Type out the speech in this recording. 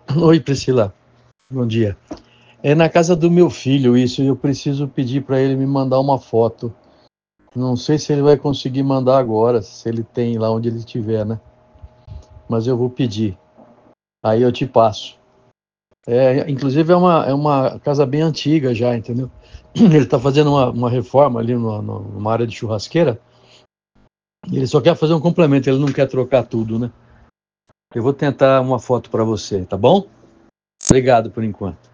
Oi, Priscila. Bom dia. É na casa do meu filho isso, e eu preciso pedir para ele me mandar uma foto. Não sei se ele vai conseguir mandar agora, se ele tem lá onde ele estiver, né? Mas eu vou pedir. Aí eu te passo. Inclusive é uma casa bem antiga já, entendeu? Ele está fazendo uma reforma ali numa área de churrasqueira. E ele só quer fazer um complemento, ele não quer trocar tudo, né? Eu vou tentar uma foto para você, tá bom? Obrigado por enquanto.